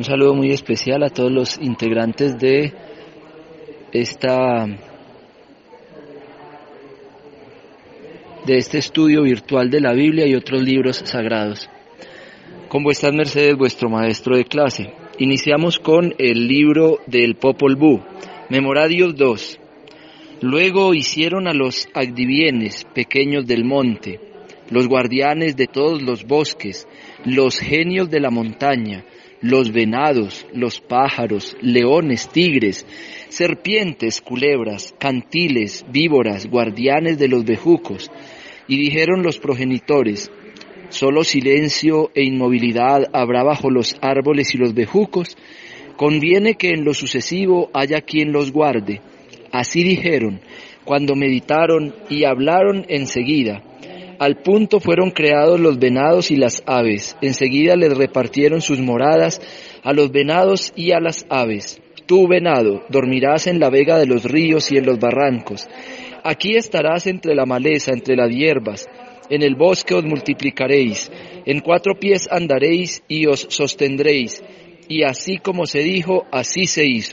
Un saludo muy especial a todos los integrantes de este estudio virtual de la Biblia y otros libros sagrados. Con vuestras mercedes, vuestro maestro de clase. Iniciamos con el libro del Popol Vuh, Memoradios 2. Luego hicieron a los agdivienes pequeños del monte, los guardianes de todos los bosques, los genios de la montaña, los venados, los pájaros, leones, tigres, serpientes, culebras, cantiles, víboras, guardianes de los bejucos. Y dijeron los progenitores: solo silencio e inmovilidad habrá bajo los árboles y los bejucos. Conviene que en lo sucesivo haya quien los guarde. Así dijeron, cuando meditaron y hablaron enseguida. Al punto fueron creados los venados y las aves. Enseguida les repartieron sus moradas a los venados y a las aves. Tú, venado, dormirás en la vega de los ríos y en los barrancos. Aquí estarás entre la maleza, entre las hierbas. En el bosque os multiplicaréis. En 4 pies andaréis y os sostendréis. Y así como se dijo, así se hizo.